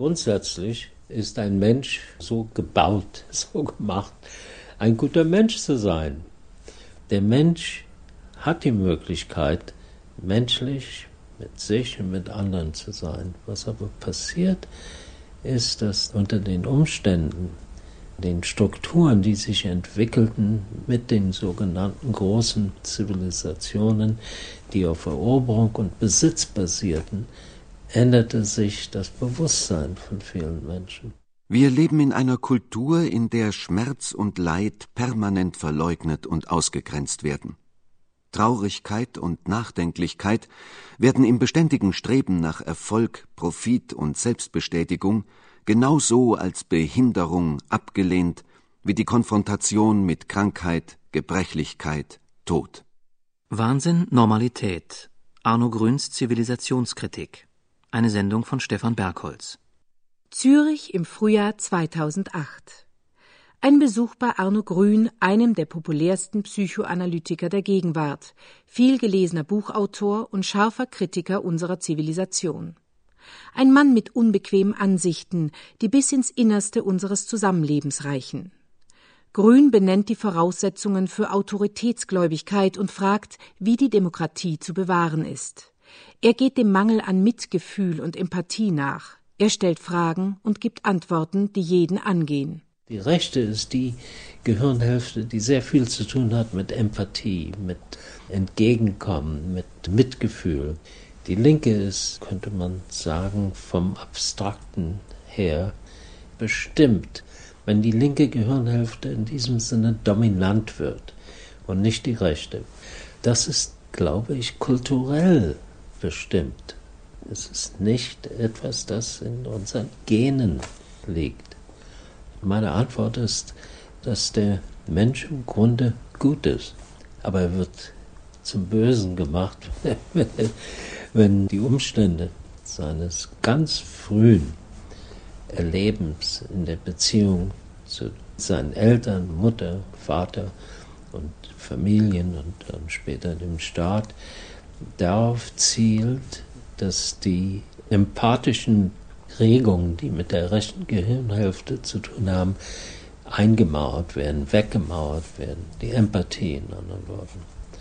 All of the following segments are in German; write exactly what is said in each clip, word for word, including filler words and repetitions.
Grundsätzlich ist ein Mensch so gebaut, so gemacht, ein guter Mensch zu sein. Der Mensch hat die Möglichkeit, menschlich mit sich und mit anderen zu sein. Was aber passiert, ist, dass unter den Umständen, den Strukturen, die sich entwickelten mit den sogenannten großen Zivilisationen, die auf Eroberung und Besitz basierten, änderte sich das Bewusstsein von vielen Menschen. Wir leben in einer Kultur, in der Schmerz und Leid permanent verleugnet und ausgegrenzt werden. Traurigkeit und Nachdenklichkeit werden im beständigen Streben nach Erfolg, Profit und Selbstbestätigung genauso als Behinderung abgelehnt wie die Konfrontation mit Krankheit, Gebrechlichkeit, Tod. Wahnsinn, Normalität. Arno Grüns Zivilisationskritik. Eine Sendung von Stefan Bergholz. Zürich im Frühjahr zweitausendacht. Ein Besuch bei Arno Grün, einem der populärsten Psychoanalytiker der Gegenwart, vielgelesener Buchautor und scharfer Kritiker unserer Zivilisation. Ein Mann mit unbequemen Ansichten, die bis ins Innerste unseres Zusammenlebens reichen. Grün benennt die Voraussetzungen für Autoritätsgläubigkeit und fragt, wie die Demokratie zu bewahren ist. Er geht dem Mangel an Mitgefühl und Empathie nach. Er stellt Fragen und gibt Antworten, die jeden angehen. Die rechte ist die Gehirnhälfte, die sehr viel zu tun hat mit Empathie, mit Entgegenkommen, mit Mitgefühl. Die linke ist, könnte man sagen, vom Abstrakten her bestimmt, wenn die linke Gehirnhälfte in diesem Sinne dominant wird und nicht die rechte. Das ist, glaube ich, kulturell bestimmt. Es ist nicht etwas, das in unseren Genen liegt. Meine Antwort ist, dass der Mensch im Grunde gut ist, aber er wird zum Bösen gemacht, wenn die Umstände seines ganz frühen Erlebens in der Beziehung zu seinen Eltern, Mutter, Vater und Familien und dann später dem Staat darauf zielt, dass die empathischen Regungen, die mit der rechten Gehirnhälfte zu tun haben, eingemauert werden, weggemauert werden, die Empathie in anderen Worten.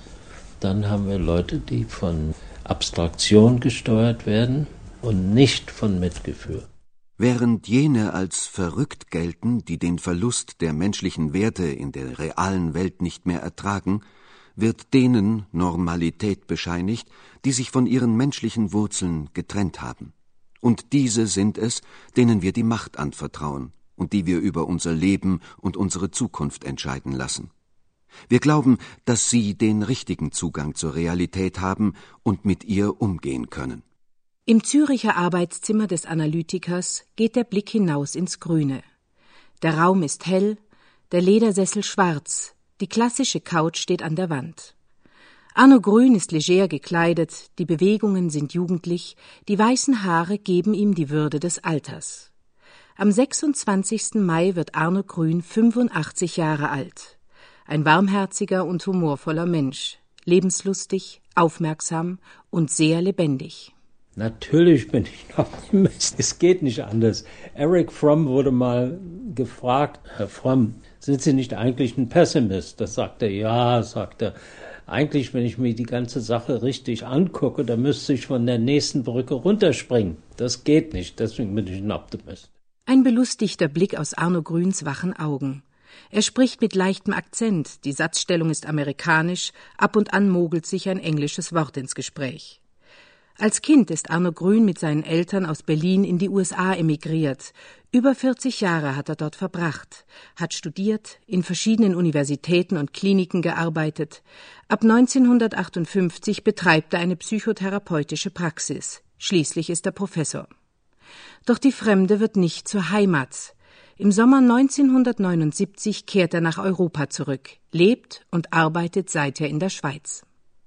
Dann haben wir Leute, die von Abstraktion gesteuert werden und nicht von Mitgefühl. Während jene als verrückt gelten, die den Verlust der menschlichen Werte in der realen Welt nicht mehr ertragen, wird denen Normalität bescheinigt, die sich von ihren menschlichen Wurzeln getrennt haben. Und diese sind es, denen wir die Macht anvertrauen und die wir über unser Leben und unsere Zukunft entscheiden lassen. Wir glauben, dass sie den richtigen Zugang zur Realität haben und mit ihr umgehen können. Im Züricher Arbeitszimmer des Analytikers geht der Blick hinaus ins Grüne. Der Raum ist hell, der Ledersessel schwarz, die klassische Couch steht an der Wand. Arno Grün ist leger gekleidet, die Bewegungen sind jugendlich, die weißen Haare geben ihm die Würde des Alters. Am sechsundzwanzigsten Mai wird Arno Grün fünfundachtzig Jahre alt. Ein warmherziger und humorvoller Mensch, lebenslustig, aufmerksam und sehr lebendig. Natürlich bin ich ein Optimist. Es geht nicht anders. Erich Fromm wurde mal gefragt, Herr Fromm, sind Sie nicht eigentlich ein Pessimist? Das sagt er, ja, sagt er. Eigentlich, wenn ich mir die ganze Sache richtig angucke, dann müsste ich von der nächsten Brücke runterspringen. Das geht nicht, deswegen bin ich ein Optimist. Ein belustigter Blick aus Arno Grüns wachen Augen. Er spricht mit leichtem Akzent, die Satzstellung ist amerikanisch, ab und an mogelt sich ein englisches Wort ins Gespräch. Als Kind ist Arno Grün mit seinen Eltern aus Berlin in die U S A emigriert. Über vierzig Jahre hat er dort verbracht, hat studiert, in verschiedenen Universitäten und Kliniken gearbeitet. Ab neunzehnhundertachtundfünfzig betreibt er eine psychotherapeutische Praxis. Schließlich ist er Professor. Doch die Fremde wird nicht zur Heimat. Im Sommer neunzehnhundertneunundsiebzig kehrt er nach Europa zurück, lebt und arbeitet seither in der Schweiz.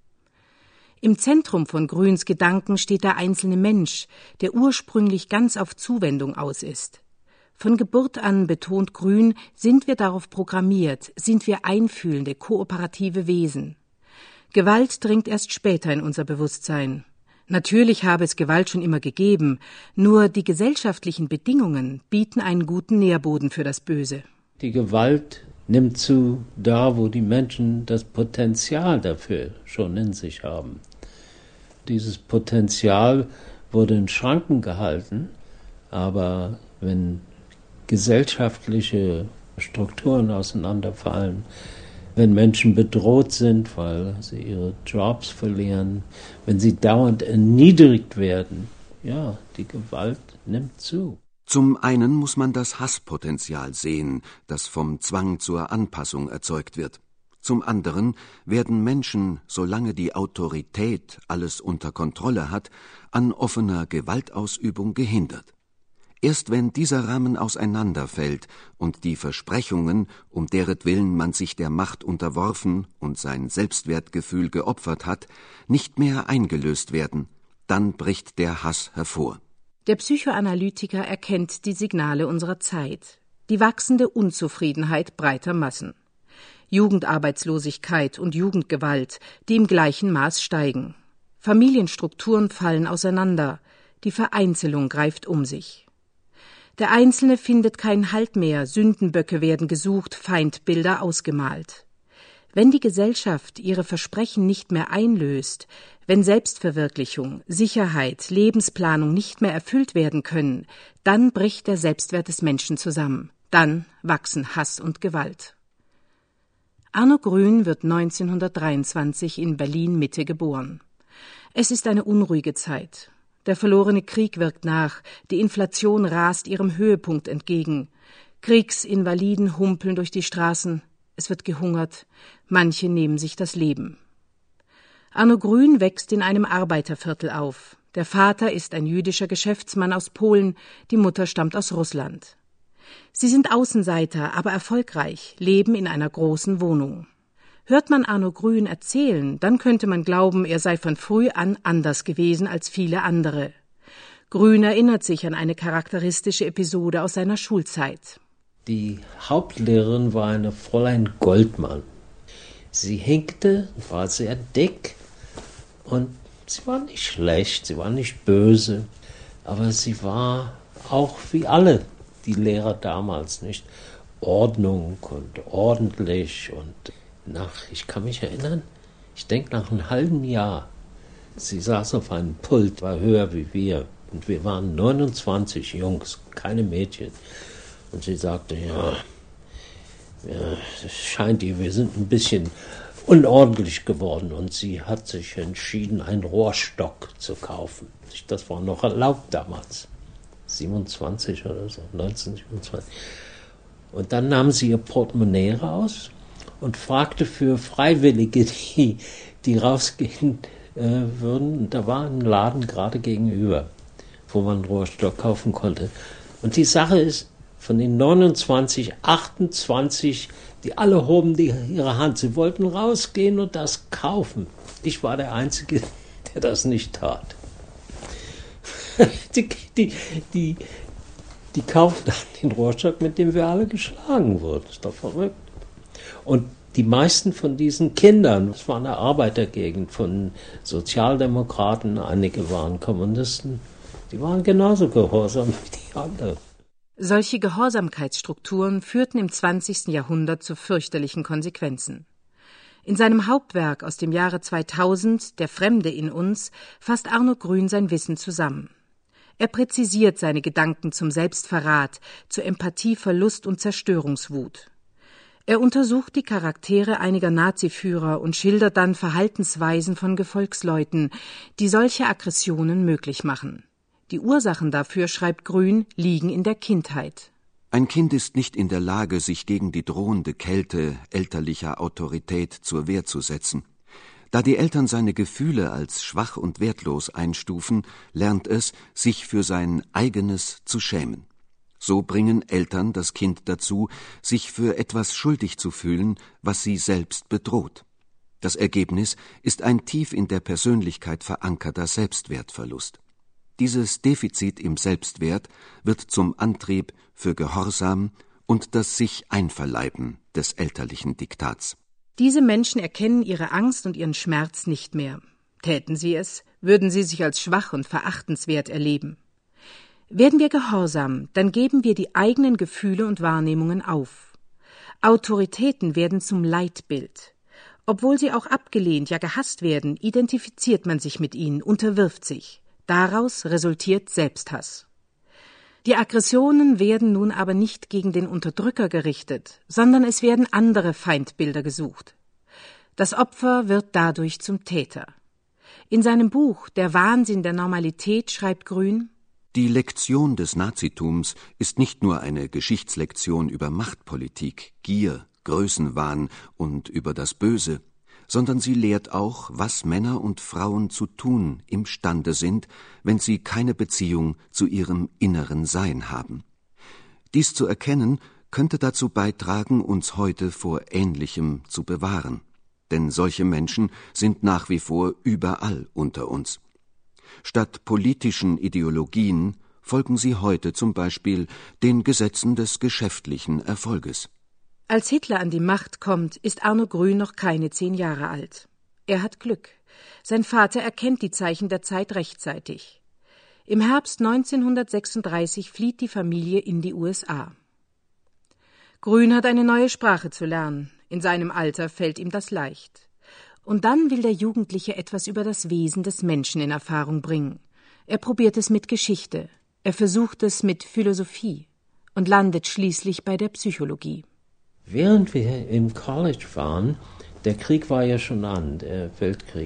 Im Zentrum von Grüns Gedanken steht der einzelne Mensch, der ursprünglich ganz auf Zuwendung aus ist. Von Geburt an, betont Grün, sind wir darauf programmiert, sind wir einfühlende, kooperative Wesen. Gewalt dringt erst später in unser Bewusstsein. Natürlich habe es Gewalt schon immer gegeben, nur die gesellschaftlichen Bedingungen bieten einen guten Nährboden für das Böse. Die Gewalt nimmt zu, da wo die Menschen das Potenzial dafür schon in sich haben. Dieses Potenzial wurde in Schranken gehalten, aber wenn gesellschaftliche Strukturen auseinanderfallen, wenn Menschen bedroht sind, weil sie ihre Jobs verlieren, wenn sie dauernd erniedrigt werden, ja, die Gewalt nimmt zu. Zum einen muss man das Hasspotenzial sehen, das vom Zwang zur Anpassung erzeugt wird. Zum anderen werden Menschen, solange die Autorität alles unter Kontrolle hat, an offener Gewaltausübung gehindert. Erst wenn dieser Rahmen auseinanderfällt und die Versprechungen, um deretwillen man sich der Macht unterworfen und sein Selbstwertgefühl geopfert hat, nicht mehr eingelöst werden, dann bricht der Hass hervor. Der Psychoanalytiker erkennt die Signale unserer Zeit, die wachsende Unzufriedenheit breiter Massen, Jugendarbeitslosigkeit und Jugendgewalt, die im gleichen Maß steigen. Familienstrukturen fallen auseinander, die Vereinzelung greift um sich. Der Einzelne findet keinen Halt mehr, Sündenböcke werden gesucht, Feindbilder ausgemalt. Wenn die Gesellschaft ihre Versprechen nicht mehr einlöst, wenn Selbstverwirklichung, Sicherheit, Lebensplanung nicht mehr erfüllt werden können, dann bricht der Selbstwert des Menschen zusammen. Dann wachsen Hass und Gewalt. Arno Grün wird neunzehnhundertdreiundzwanzig in Berlin-Mitte geboren. Es ist eine unruhige Zeit. Der verlorene Krieg wirkt nach, die Inflation rast ihrem Höhepunkt entgegen. Kriegsinvaliden humpeln durch die Straßen, es wird gehungert, manche nehmen sich das Leben. Arno Grün wächst in einem Arbeiterviertel auf. Der Vater ist ein jüdischer Geschäftsmann aus Polen, die Mutter stammt aus Russland. Sie sind Außenseiter, aber erfolgreich, leben in einer großen Wohnung. Hört man Arno Grün erzählen, dann könnte man glauben, er sei von früh an anders gewesen als viele andere. Grün erinnert sich an eine charakteristische Episode aus seiner Schulzeit. Die Hauptlehrerin war eine Fräulein Goldmann. Sie hinkte, war sehr dick und sie war nicht schlecht, sie war nicht böse, aber sie war auch wie alle die Lehrer damals nicht Ordnung und ordentlich und nach, ich kann mich erinnern, ich denke nach einem halben Jahr, sie saß auf einem Pult, war höher wie wir und wir waren neunundzwanzig Jungs, keine Mädchen. Und sie sagte, ja, ja, es scheint ihr, wir sind ein bisschen unordentlich geworden. Und sie hat sich entschieden, einen Rohrstock zu kaufen. Das war noch erlaubt damals, siebenundzwanzig oder so, neunzehnhundertsiebenundzwanzig. Und dann nahm sie ihr Portemonnaie raus und fragte für Freiwillige, die, die rausgehen äh, würden. Und da war ein Laden gerade gegenüber, wo man einen Rohrstock kaufen konnte. Und die Sache ist, von den neunundzwanzig, achtundzwanzig, die alle hoben die, ihre Hand. Sie wollten rausgehen und das kaufen. Ich war der Einzige, der das nicht tat. die, die, die, die kauften den Rohrstock, mit dem wir alle geschlagen wurden. Das ist doch verrückt. Und die meisten von diesen Kindern, das war eine Arbeitergegend von Sozialdemokraten, einige waren Kommunisten, die waren genauso gehorsam wie die anderen. Solche Gehorsamkeitsstrukturen führten im zwanzigsten Jahrhundert zu fürchterlichen Konsequenzen. In seinem Hauptwerk aus dem Jahre zweitausend, Der Fremde in uns, fasst Arno Grün sein Wissen zusammen. Er präzisiert seine Gedanken zum Selbstverrat, zur Empathieverlust und Zerstörungswut. Er untersucht die Charaktere einiger Naziführer und schildert dann Verhaltensweisen von Gefolgsleuten, die solche Aggressionen möglich machen. Die Ursachen dafür, schreibt Grün, liegen in der Kindheit. Ein Kind ist nicht in der Lage, sich gegen die drohende Kälte elterlicher Autorität zur Wehr zu setzen. Da die Eltern seine Gefühle als schwach und wertlos einstufen, lernt es, sich für sein Eigenes zu schämen. So bringen Eltern das Kind dazu, sich für etwas schuldig zu fühlen, was sie selbst bedroht. Das Ergebnis ist ein tief in der Persönlichkeit verankerter Selbstwertverlust. Dieses Defizit im Selbstwert wird zum Antrieb für Gehorsam und das sich Einverleiben des elterlichen Diktats. Diese Menschen erkennen ihre Angst und ihren Schmerz nicht mehr. Täten sie es, würden sie sich als schwach und verachtenswert erleben. Werden wir gehorsam, dann geben wir die eigenen Gefühle und Wahrnehmungen auf. Autoritäten werden zum Leitbild. Obwohl sie auch abgelehnt, ja gehasst werden, identifiziert man sich mit ihnen, unterwirft sich. Daraus resultiert Selbsthass. Die Aggressionen werden nun aber nicht gegen den Unterdrücker gerichtet, sondern es werden andere Feindbilder gesucht. Das Opfer wird dadurch zum Täter. In seinem Buch »Der Wahnsinn der Normalität« schreibt Grün: Die Lektion des Nazitums ist nicht nur eine Geschichtslektion über Machtpolitik, Gier, Größenwahn und über das Böse, sondern sie lehrt auch, was Männer und Frauen zu tun imstande sind, wenn sie keine Beziehung zu ihrem inneren Sein haben. Dies zu erkennen, könnte dazu beitragen, uns heute vor Ähnlichem zu bewahren. Denn solche Menschen sind nach wie vor überall unter uns. Statt politischen Ideologien folgen sie heute zum Beispiel den Gesetzen des geschäftlichen Erfolges. Als Hitler an die Macht kommt, ist Arno Grün noch keine zehn Jahre alt. Er hat Glück. Sein Vater erkennt die Zeichen der Zeit rechtzeitig. Im Herbst neunzehnhundertsechsunddreißig flieht die Familie in die U S A. Grün hat eine neue Sprache zu lernen. In seinem Alter fällt ihm das leicht. Und dann will der Jugendliche etwas über das Wesen des Menschen in Erfahrung bringen. Er probiert es mit Geschichte. Er versucht es mit Philosophie und landet schließlich bei der Psychologie. Während wir im College waren, der Krieg war ja schon an, der Weltkrieg.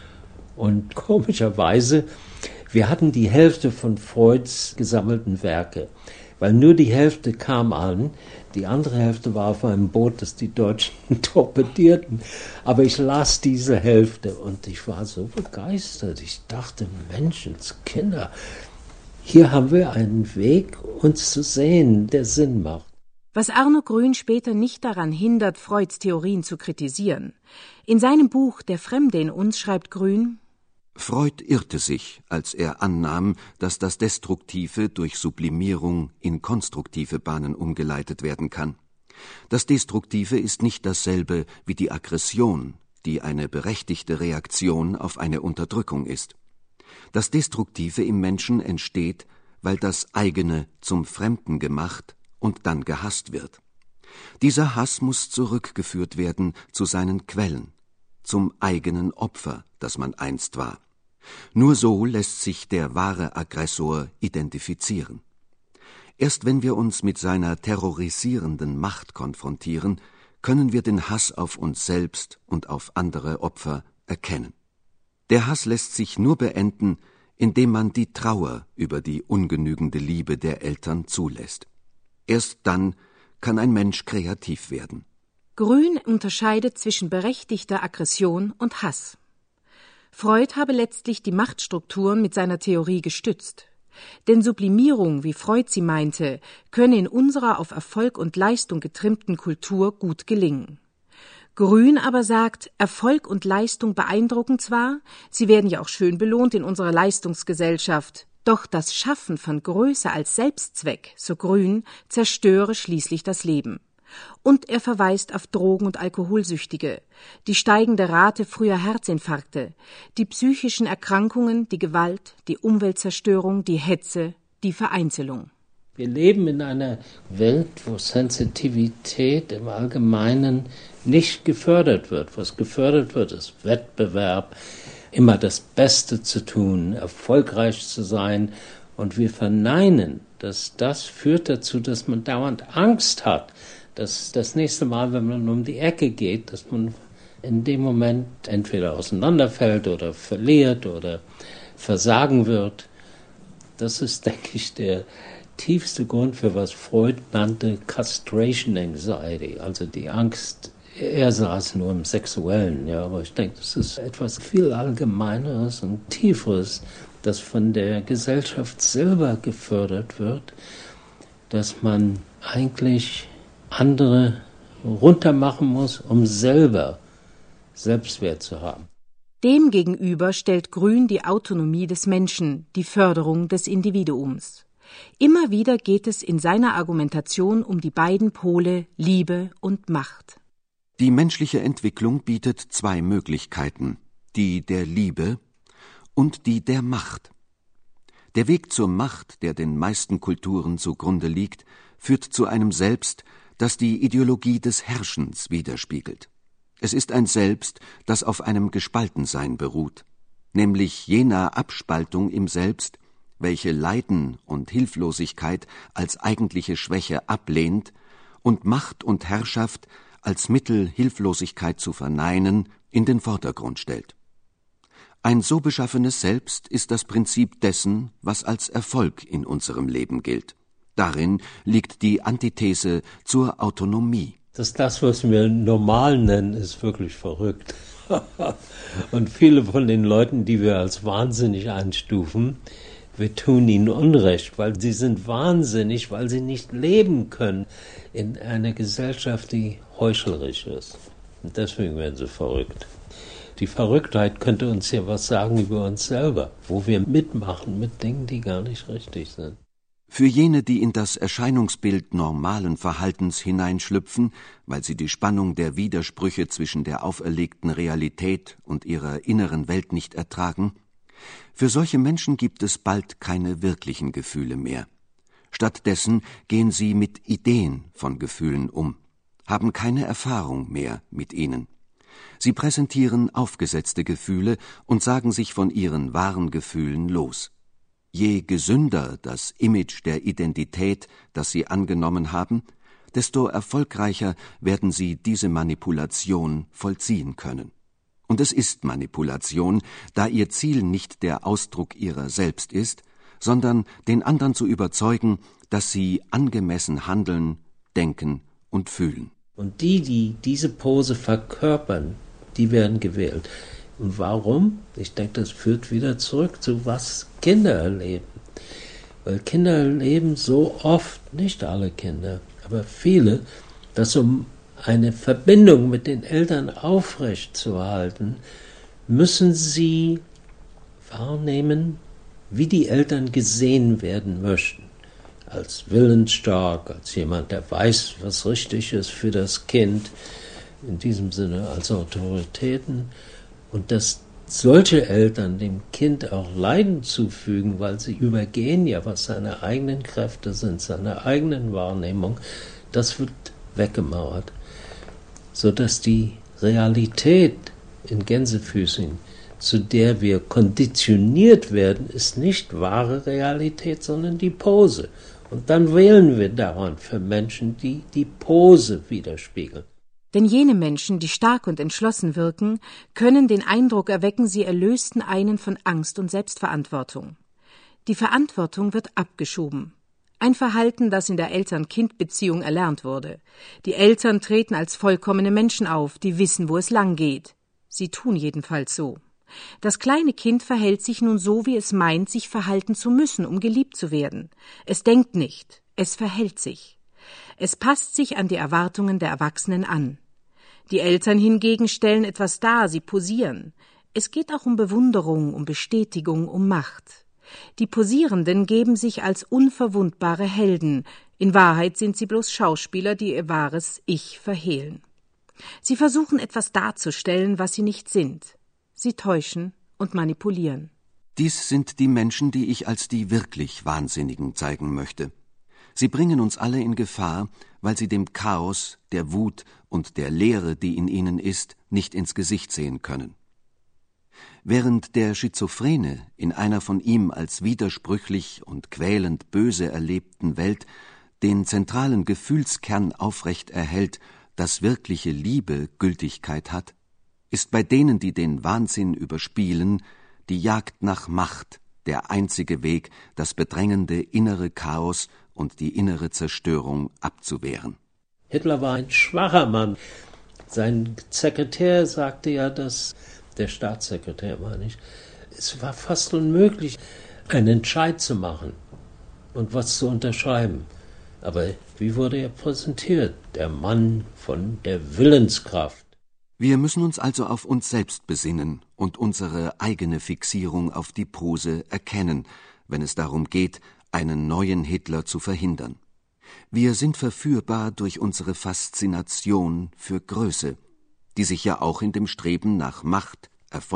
Und komischerweise, wir hatten die Hälfte von Freuds gesammelten Werke, weil nur die Hälfte kam an, die andere Hälfte war auf einem Boot, das die Deutschen torpedierten. Aber ich las diese Hälfte und ich war so begeistert. Ich dachte, Menschenskinder, hier haben wir einen Weg, uns zu sehen, der Sinn macht. Was Arno Grün später nicht daran hindert, Freuds Theorien zu kritisieren. In seinem Buch »Der Fremde in uns« schreibt Grün: Freud irrte sich, als er annahm, dass das Destruktive durch Sublimierung in konstruktive Bahnen umgeleitet werden kann. Das Destruktive ist nicht dasselbe wie die Aggression, die eine berechtigte Reaktion auf eine Unterdrückung ist. Das Destruktive im Menschen entsteht, weil das eigene zum Fremden gemacht und dann gehasst wird. Dieser Hass muss zurückgeführt werden zu seinen Quellen, zum eigenen Opfer, das man einst war. Nur so lässt sich der wahre Aggressor identifizieren. Erst wenn wir uns mit seiner terrorisierenden Macht konfrontieren, können wir den Hass auf uns selbst und auf andere Opfer erkennen. Der Hass lässt sich nur beenden, indem man die Trauer über die ungenügende Liebe der Eltern zulässt. Erst dann kann ein Mensch kreativ werden. Grün unterscheidet zwischen berechtigter Aggression und Hass. Freud habe letztlich die Machtstrukturen mit seiner Theorie gestützt. Denn Sublimierung, wie Freud sie meinte, könne in unserer auf Erfolg und Leistung getrimmten Kultur gut gelingen. Grün aber sagt, Erfolg und Leistung beeindrucken zwar, sie werden ja auch schön belohnt in unserer Leistungsgesellschaft, doch das Schaffen von Größe als Selbstzweck, so Grün, zerstöre schließlich das Leben. Und er verweist auf Drogen- und Alkoholsüchtige, die steigende Rate früher Herzinfarkte, die psychischen Erkrankungen, die Gewalt, die Umweltzerstörung, die Hetze, die Vereinzelung. Wir leben in einer Welt, wo Sensitivität im Allgemeinen nicht gefördert wird. Was gefördert wird, ist Wettbewerb, immer das Beste zu tun, erfolgreich zu sein. Und wir verneinen, dass das führt dazu, dass man dauernd Angst hat, dass das nächste Mal, wenn man um die Ecke geht, dass man in dem Moment entweder auseinanderfällt oder verliert oder versagen wird. Das ist, denke ich, der tiefste Grund, für was Freud nannte Castration Anxiety, also die Angst. Er saß nur im Sexuellen, ja, aber ich denke, das ist etwas viel Allgemeineres und Tieferes, das von der Gesellschaft selber gefördert wird, dass man eigentlich andere runtermachen muss, um selber Selbstwert zu haben. Demgegenüber stellt Grün die Autonomie des Menschen, die Förderung des Individuums. Immer wieder geht es in seiner Argumentation um die beiden Pole Liebe und Macht. Die menschliche Entwicklung bietet zwei Möglichkeiten, die der Liebe und die der Macht. Der Weg zur Macht, der den meisten Kulturen zugrunde liegt, führt zu einem Selbst, das die Ideologie des Herrschens widerspiegelt. Es ist ein Selbst, das auf einem Gespaltensein beruht, nämlich jener Abspaltung im Selbst, welche Leiden und Hilflosigkeit als eigentliche Schwäche ablehnt und Macht und Herrschaft als Mittel, Hilflosigkeit zu verneinen, in den Vordergrund stellt. Ein so beschaffenes Selbst ist das Prinzip dessen, was als Erfolg in unserem Leben gilt. Darin liegt die Antithese zur Autonomie. Dass das, was wir normal nennen, ist wirklich verrückt. Und viele von den Leuten, die wir als wahnsinnig einstufen, wir tun ihnen Unrecht, weil sie sind wahnsinnig, weil sie nicht leben können in einer Gesellschaft, die heuchlerisch ist. Und deswegen werden sie verrückt. Die Verrücktheit könnte uns ja was sagen über uns selber, wo wir mitmachen mit Dingen, die gar nicht richtig sind. Für jene, die in das Erscheinungsbild normalen Verhaltens hineinschlüpfen, weil sie die Spannung der Widersprüche zwischen der auferlegten Realität und ihrer inneren Welt nicht ertragen, für solche Menschen gibt es bald keine wirklichen Gefühle mehr. Stattdessen gehen sie mit Ideen von Gefühlen um, haben keine Erfahrung mehr mit ihnen. Sie präsentieren aufgesetzte Gefühle und sagen sich von ihren wahren Gefühlen los. Je gesünder das Image der Identität, das sie angenommen haben, desto erfolgreicher werden sie diese Manipulation vollziehen können. Und es ist Manipulation, da ihr Ziel nicht der Ausdruck ihrer selbst ist, sondern den anderen zu überzeugen, dass sie angemessen handeln, denken und fühlen. Und die, die diese Pose verkörpern, die werden gewählt. Und warum? Ich denke, das führt wieder zurück zu was Kinder erleben. Weil Kinder erleben so oft, nicht alle Kinder, aber viele, dass um eine Verbindung mit den Eltern aufrechtzuerhalten, müssen sie wahrnehmen, wie die Eltern gesehen werden möchten. Als willensstark, als jemand, der weiß, was richtig ist für das Kind, in diesem Sinne als Autoritäten. Und dass solche Eltern dem Kind auch Leiden zufügen, weil sie übergehen ja, was seine eigenen Kräfte sind, seine eigenen Wahrnehmung, das wird weggemauert. Sodass die Realität in Gänsefüßchen, zu der wir konditioniert werden, ist nicht wahre Realität, sondern die Pose. Und dann wählen wir daran für Menschen, die die Pose widerspiegeln. Denn jene Menschen, die stark und entschlossen wirken, können den Eindruck erwecken, sie erlösten einen von Angst und Selbstverantwortung. Die Verantwortung wird abgeschoben. Ein Verhalten, das in der Eltern-Kind-Beziehung erlernt wurde. Die Eltern treten als vollkommene Menschen auf, die wissen, wo es lang geht. Sie tun jedenfalls so. Das kleine Kind verhält sich nun so, wie es meint, sich verhalten zu müssen, um geliebt zu werden. Es denkt nicht, es verhält sich. Es passt sich an die Erwartungen der Erwachsenen an. Die Eltern hingegen stellen etwas dar, sie posieren. Es geht auch um Bewunderung, um Bestätigung, um Macht. Die Posierenden geben sich als unverwundbare Helden. In Wahrheit sind sie bloß Schauspieler, die ihr wahres Ich verhehlen. Sie versuchen etwas darzustellen, was sie nicht sind. Sie täuschen und manipulieren. Dies sind die Menschen, die ich als die wirklich Wahnsinnigen zeigen möchte. Sie bringen uns alle in Gefahr, weil sie dem Chaos, der Wut und der Leere, die in ihnen ist, nicht ins Gesicht sehen können. Während der Schizophrene in einer von ihm als widersprüchlich und quälend böse erlebten Welt den zentralen Gefühlskern aufrecht erhält, dass wirkliche Liebe Gültigkeit hat, ist bei denen, die den Wahnsinn überspielen, die Jagd nach Macht der einzige Weg, das bedrängende innere Chaos und die innere Zerstörung abzuwehren. Hitler war ein schwacher Mann. Sein Sekretär sagte ja, dass, der Staatssekretär meine ich, es war fast unmöglich, einen Entscheid zu machen und was zu unterschreiben. Aber wie wurde er präsentiert? Der Mann von der Willenskraft. Wir müssen uns also auf uns selbst besinnen und unsere eigene Fixierung auf die Pose erkennen, wenn es darum geht, einen neuen Hitler zu verhindern. Wir sind verführbar durch unsere Faszination für Größe, die sich ja auch in dem Streben nach Macht, Erfolg,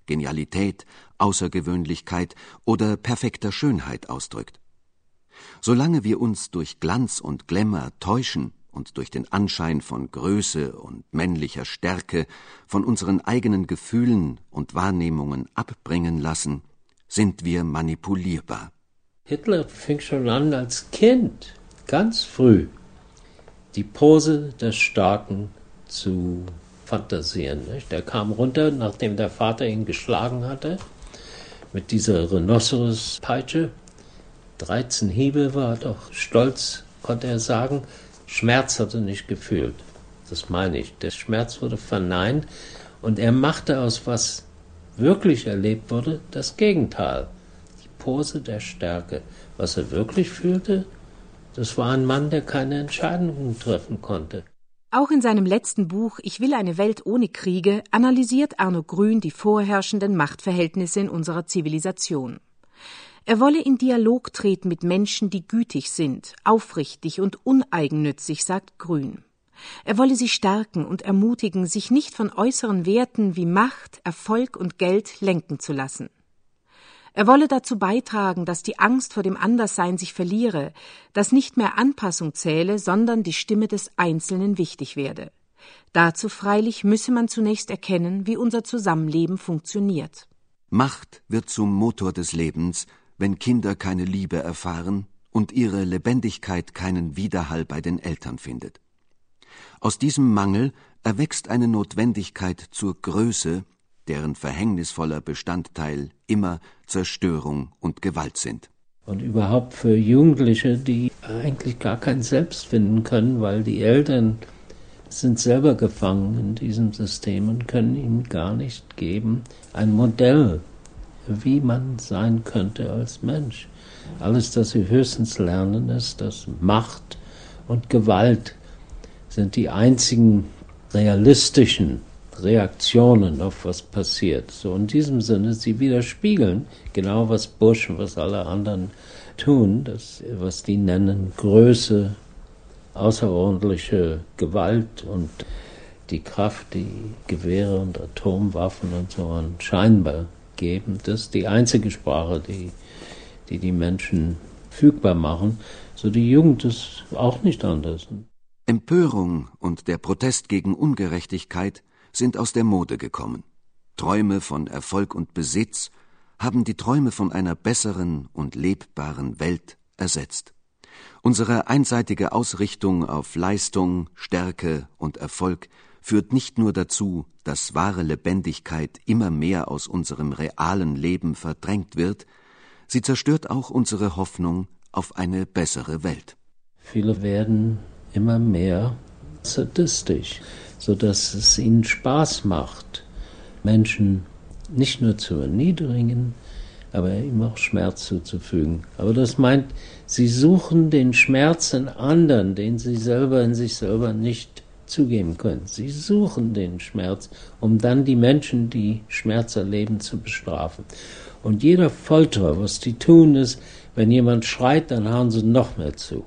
Genialität, Außergewöhnlichkeit oder perfekter Schönheit ausdrückt. Solange wir uns durch Glanz und Glamour täuschen und durch den Anschein von Größe und männlicher Stärke von unseren eigenen Gefühlen und Wahrnehmungen abbringen lassen, sind wir manipulierbar. Hitler fing schon an als Kind, ganz früh, die Pose des Starken zu fantasieren. Nicht? Er kam runter, nachdem der Vater ihn geschlagen hatte, mit dieser Rhinoceros-Peitsche. dreizehn Hiebe, war doch stolz, konnte er sagen. Schmerz hat er nicht gefühlt. Das meine ich. Der Schmerz wurde verneint und er machte aus, was wirklich erlebt wurde, das Gegenteil. Die Pose der Stärke. Was er wirklich fühlte, das war ein Mann, der keine Entscheidungen treffen konnte. Auch in seinem letzten Buch »Ich will eine Welt ohne Kriege« analysiert Arno Grün die vorherrschenden Machtverhältnisse in unserer Zivilisation. Er wolle in Dialog treten mit Menschen, die gütig sind, aufrichtig und uneigennützig, sagt Grün. Er wolle sie stärken und ermutigen, sich nicht von äußeren Werten wie Macht, Erfolg und Geld lenken zu lassen. Er wolle dazu beitragen, dass die Angst vor dem Anderssein sich verliere, dass nicht mehr Anpassung zähle, sondern die Stimme des Einzelnen wichtig werde. Dazu freilich müsse man zunächst erkennen, wie unser Zusammenleben funktioniert. Macht wird zum Motor des Lebens, wenn Kinder keine Liebe erfahren und ihre Lebendigkeit keinen Widerhall bei den Eltern findet. Aus diesem Mangel erwächst eine Notwendigkeit zur Größe, deren verhängnisvoller Bestandteil immer Zerstörung und Gewalt sind. Und überhaupt für Jugendliche, die eigentlich gar kein Selbst finden können, weil die Eltern sind selber gefangen in diesem System und können ihnen gar nicht geben ein Modell, wie man sein könnte als Mensch. Alles, das sie höchstens lernen, ist, dass Macht und Gewalt sind die einzigen realistischen Reaktionen auf was passiert. So in diesem Sinne, sie widerspiegeln genau, was Bush und was alle anderen tun, das, was die nennen Größe, außerordentliche Gewalt und die Kraft, die Gewehre und Atomwaffen und so an scheinbar geben. Das ist die einzige Sprache, die die, die Menschen fügbar machen. So die Jugend ist auch nicht anders. Empörung und der Protest gegen Ungerechtigkeit sind aus der Mode gekommen. Träume von Erfolg und Besitz haben die Träume von einer besseren und lebbaren Welt ersetzt. Unsere einseitige Ausrichtung auf Leistung, Stärke und Erfolg führt nicht nur dazu, dass wahre Lebendigkeit immer mehr aus unserem realen Leben verdrängt wird, sie zerstört auch unsere Hoffnung auf eine bessere Welt. Viele werden immer mehr sadistisch, sodass es ihnen Spaß macht, Menschen nicht nur zu erniedrigen, aber ihm auch Schmerz zuzufügen. Aber das meint, sie suchen den Schmerz in anderen, den sie selber in sich selber nicht zugeben können. Sie suchen den Schmerz, um dann die Menschen, die Schmerz erleben, zu bestrafen. Und jeder Folterer, was die tun, ist, wenn jemand schreit, dann hauen sie noch mehr zu.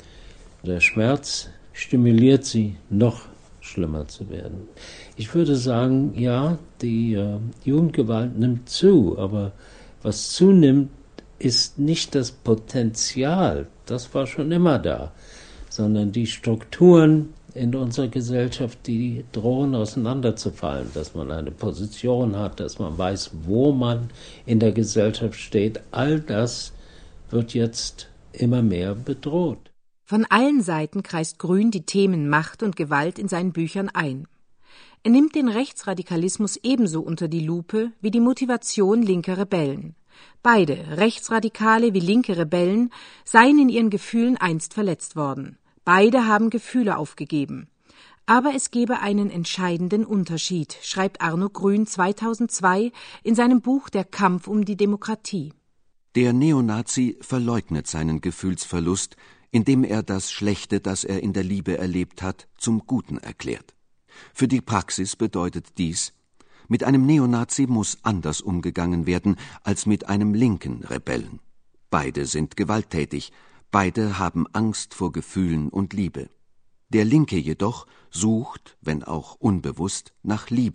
Der Schmerz stimuliert sie, noch schlimmer zu werden. Ich würde sagen, ja, die äh, Jugendgewalt nimmt zu, aber was zunimmt, ist nicht das Potenzial, das war schon immer da, sondern die Strukturen in unserer Gesellschaft, die drohen auseinanderzufallen, dass man eine Position hat, dass man weiß, wo man in der Gesellschaft steht. All das wird jetzt immer mehr bedroht. Von allen Seiten kreist Grün die Themen Macht und Gewalt in seinen Büchern ein. Er nimmt den Rechtsradikalismus ebenso unter die Lupe wie die Motivation linker Rebellen. Beide, Rechtsradikale wie linke Rebellen, seien in ihren Gefühlen einst verletzt worden. Beide haben Gefühle aufgegeben. Aber es gebe einen entscheidenden Unterschied, schreibt Arno Grün zweitausendzwei in seinem Buch Der Kampf um die Demokratie. Der Neonazi verleugnet seinen Gefühlsverlust, indem er das Schlechte, das er in der Liebe erlebt hat, zum Guten erklärt. Für die Praxis bedeutet dies, mit einem Neonazi muss anders umgegangen werden als mit einem linken Rebellen. Beide sind gewalttätig, beide haben Angst vor Gefühlen und Liebe. Der Linke jedoch sucht, wenn auch unbewusst, nach Liebe.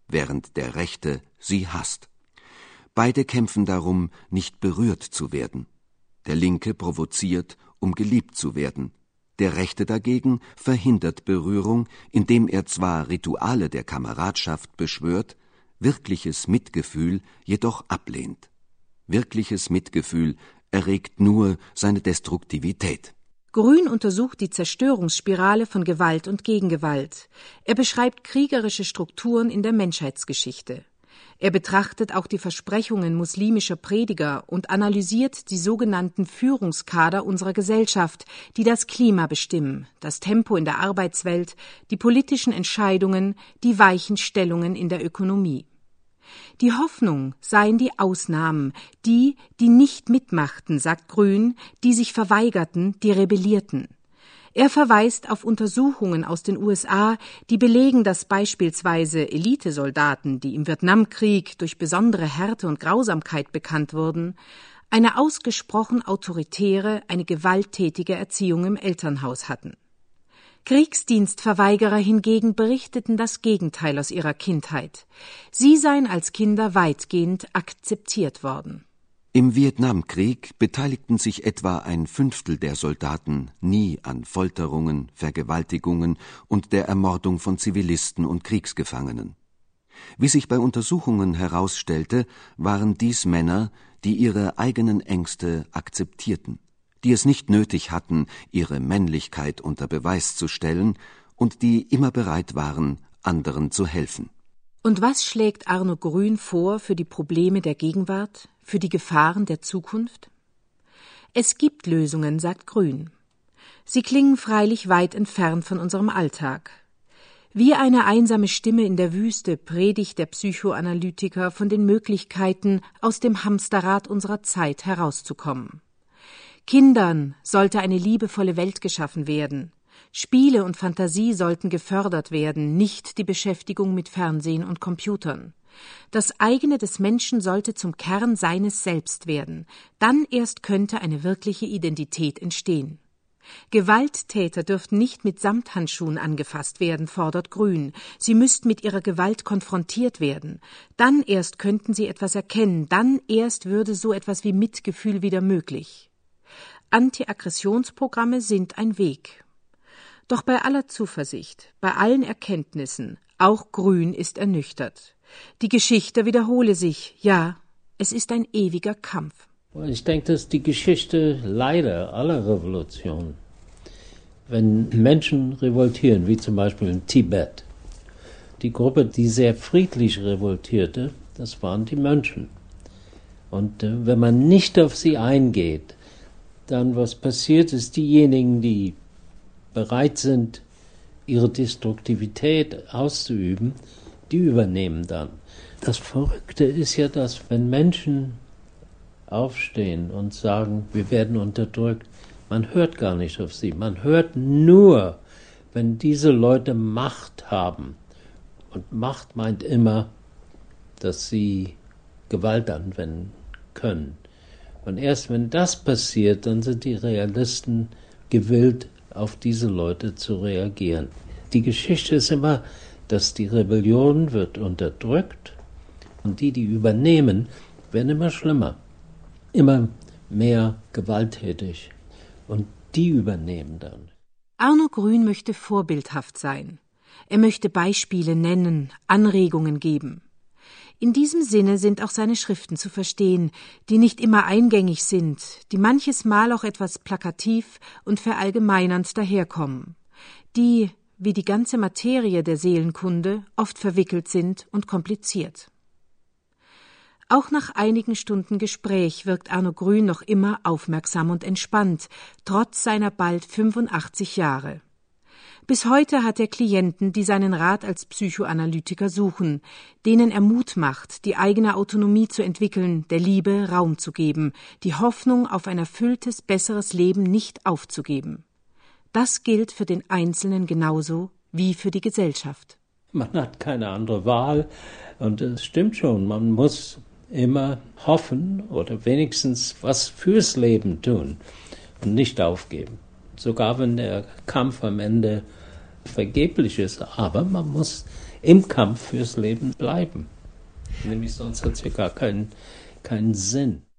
während der Rechte sie hasst. Beide kämpfen darum, nicht berührt zu werden. Der Linke provoziert, um geliebt zu werden. Der Rechte dagegen verhindert Berührung, indem er zwar Rituale der Kameradschaft beschwört, wirkliches Mitgefühl jedoch ablehnt. Wirkliches Mitgefühl erregt nur seine Destruktivität. Grün untersucht die Zerstörungsspirale von Gewalt und Gegengewalt. Er beschreibt kriegerische Strukturen in der Menschheitsgeschichte. Er betrachtet auch die Versprechungen muslimischer Prediger und analysiert die sogenannten Führungskader unserer Gesellschaft, die das Klima bestimmen, das Tempo in der Arbeitswelt, die politischen Entscheidungen, die Weichenstellungen in der Ökonomie. Die Hoffnung seien die Ausnahmen, die, die nicht mitmachten, sagt Grün, die sich verweigerten, die rebellierten. Er verweist auf Untersuchungen aus den U S A, die belegen, dass beispielsweise Elitesoldaten, die im Vietnamkrieg durch besondere Härte und Grausamkeit bekannt wurden, eine ausgesprochen autoritäre, eine gewalttätige Erziehung im Elternhaus hatten. Kriegsdienstverweigerer hingegen berichteten das Gegenteil aus ihrer Kindheit. Sie seien als Kinder weitgehend akzeptiert worden. Im Vietnamkrieg beteiligten sich etwa ein Fünftel der Soldaten nie an Folterungen, Vergewaltigungen und der Ermordung von Zivilisten und Kriegsgefangenen. Wie sich bei Untersuchungen herausstellte, waren dies Männer, die ihre eigenen Ängste akzeptierten, die es nicht nötig hatten, ihre Männlichkeit unter Beweis zu stellen und die immer bereit waren, anderen zu helfen. Und was schlägt Arno Grün vor für die Probleme der Gegenwart, für die Gefahren der Zukunft? Es gibt Lösungen, sagt Grün. Sie klingen freilich weit entfernt von unserem Alltag. Wie eine einsame Stimme in der Wüste predigt der Psychoanalytiker von den Möglichkeiten, aus dem Hamsterrad unserer Zeit herauszukommen. Kindern sollte eine liebevolle Welt geschaffen werden. Spiele und Fantasie sollten gefördert werden, nicht die Beschäftigung mit Fernsehen und Computern. Das eigene des Menschen sollte zum Kern seines Selbst werden. Dann erst könnte eine wirkliche Identität entstehen. Gewalttäter dürften nicht mit Samthandschuhen angefasst werden, fordert Grün. Sie müssten mit ihrer Gewalt konfrontiert werden. Dann erst könnten sie etwas erkennen, dann erst würde so etwas wie Mitgefühl wieder möglich. Antiaggressionsprogramme sind ein Weg. Doch bei aller Zuversicht, bei allen Erkenntnissen, auch Grün ist ernüchtert. Die Geschichte wiederhole sich, ja, es ist ein ewiger Kampf. Ich denke, das ist die Geschichte leider aller Revolutionen. Wenn Menschen revoltieren, wie zum Beispiel in Tibet, die Gruppe, die sehr friedlich revoltierte, das waren die Mönche. Und äh, wenn man nicht auf sie eingeht, dann was passiert ist, diejenigen, die bereit sind, ihre Destruktivität auszuüben, die übernehmen dann. Das Verrückte ist ja, dass wenn Menschen aufstehen und sagen, wir werden unterdrückt, man hört gar nicht auf sie. Man hört nur, wenn diese Leute Macht haben. Und Macht meint immer, dass sie Gewalt anwenden können. Und erst wenn das passiert, dann sind die Realisten gewillt, auf diese Leute zu reagieren. Die Geschichte ist immer, dass die Rebellion wird unterdrückt und die, die übernehmen, werden immer schlimmer, immer mehr gewalttätig und die übernehmen dann. Arno Grün möchte vorbildhaft sein. Er möchte Beispiele nennen, Anregungen geben. In diesem Sinne sind auch seine Schriften zu verstehen, die nicht immer eingängig sind, die manches Mal auch etwas plakativ und verallgemeinernd daherkommen, die, wie die ganze Materie der Seelenkunde, oft verwickelt sind und kompliziert. Auch nach einigen Stunden Gespräch wirkt Arno Grün noch immer aufmerksam und entspannt, trotz seiner bald fünfundachtzig Jahre. Bis heute hat er Klienten, die seinen Rat als Psychoanalytiker suchen, denen er Mut macht, die eigene Autonomie zu entwickeln, der Liebe Raum zu geben, die Hoffnung auf ein erfülltes, besseres Leben nicht aufzugeben. Das gilt für den Einzelnen genauso wie für die Gesellschaft. Man hat keine andere Wahl und es stimmt schon, man muss immer hoffen oder wenigstens was fürs Leben tun und nicht aufgeben. Sogar wenn der Kampf am Ende vergeblich ist, aber man muss im Kampf fürs Leben bleiben. Nämlich sonst hat es ja gar keinen, keinen Sinn.